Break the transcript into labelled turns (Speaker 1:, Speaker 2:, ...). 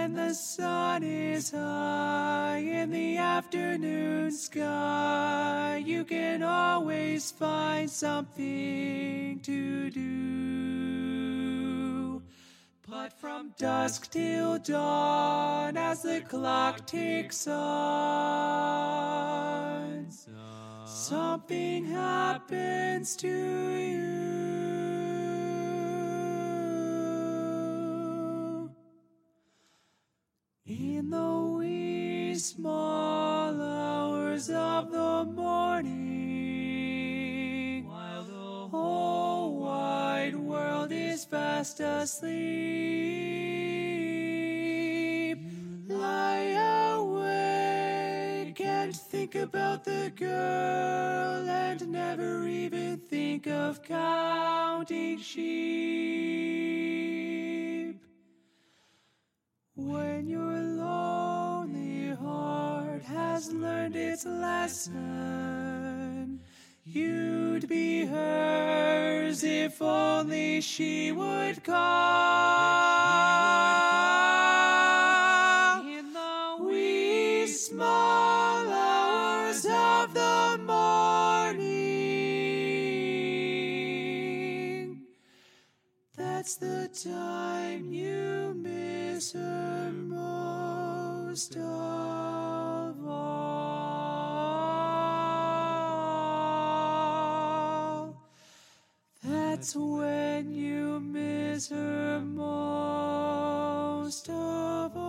Speaker 1: when the sun is high in the afternoon sky, you can always find something to do. But from dusk till dawn, as the clock ticks on, something happens to you. In the wee small hours of the morning, while the whole wide world is fast asleep, lie awake and think about the girl and never even think of counting sheep. When your lonely heart has learned its lesson, you'd be hers if only she would call. In the wee small hours of the morning, that's the time you miss her most of all. That's when you miss her most of all.